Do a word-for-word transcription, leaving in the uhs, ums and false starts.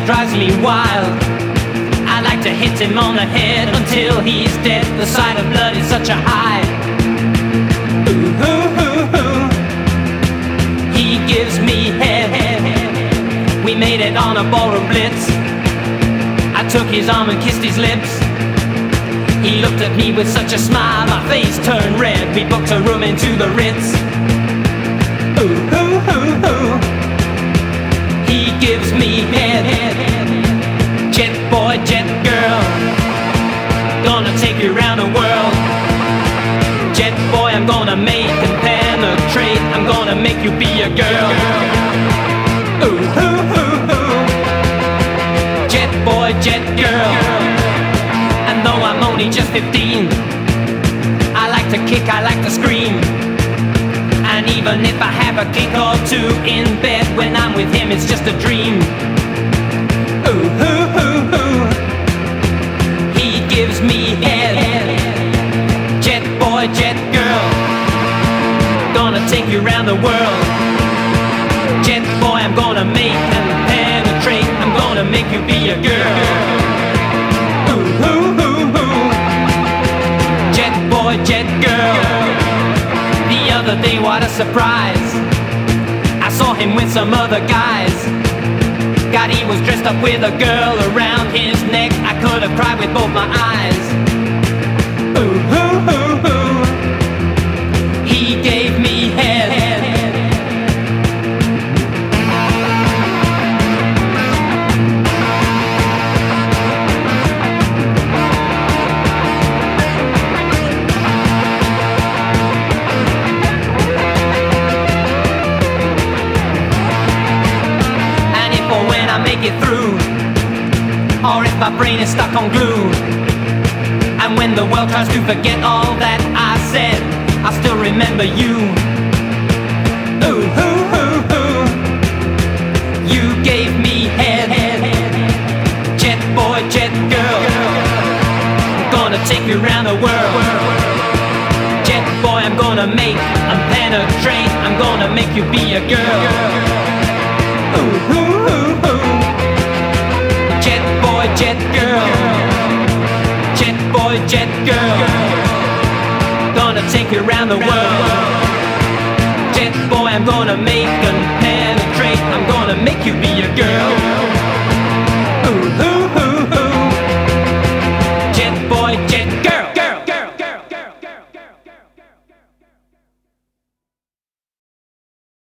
drives me wild. I like to hit him on the head until he's dead. The sight of blood is such a high. Ooh, ooh, ooh, ooh. He gives me head. We made it on a ballroom blitz. I took his arm and kissed his lips. He looked at me with such a smile, my face turned red. We booked a room into the Ritz. Ooh, ooh, ooh, ooh. He gives me head. Jet boy, jet girl, gonna take you around the world. Jet boy, I'm gonna make and penetrate. I'm gonna make you be a girl. Ooh, ooh, ooh, ooh. Jet boy, jet girl. And though I'm only just fifteen, I like to kick, I like to scream. And even if I have a kick or two in bed, when I'm with him it's just a dream. Ooh, ooh, ooh, ooh. He gives me head. Jet boy, jet girl, gonna take you around the world. Jet boy, I'm gonna make and penetrate. I'm gonna make you be a girl. Ooh, ooh, ooh, ooh. Jet boy, jet girl. The other day, what a surprise, I saw him with some other guys. God, he was dressed up with a girl around his neck. I could have cried with both my eyes. Ooh, ooh, ooh, ooh. He gave me head. Make it through, or if my brain is stuck on glue, and when the world tries to forget all that I said, I still remember you. Ooh, ooh, ooh, ooh. You gave me head. Jet boy, jet girl, gonna take you around the world. Jet boy, I'm gonna make and penetrate. I'm gonna make you be a girl. Ooh, ooh, ooh, ooh. Jet boy, jet girl, jet boy, jet girl, gonna take you around the world. Jet boy, I'm gonna make and penetrate. I'm gonna make you be a girl.